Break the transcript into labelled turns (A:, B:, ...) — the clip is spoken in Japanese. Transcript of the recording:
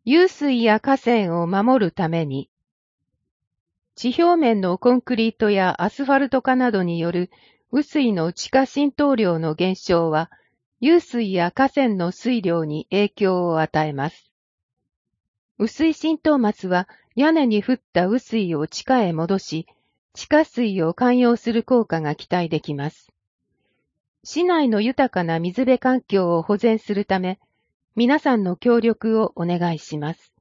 A: 湧水や河川を守るために、地表面のコンクリートやアスファルト化などによる雨水の地下浸透量の減少は、湧水や河川の水量に影響を与えます。雨水浸透膜は屋根に降った雨水を地下へ戻し、地下水を涵養する効果が期待できます。市内の豊かな水辺環境を保全するため、皆さんの協力をお願いします。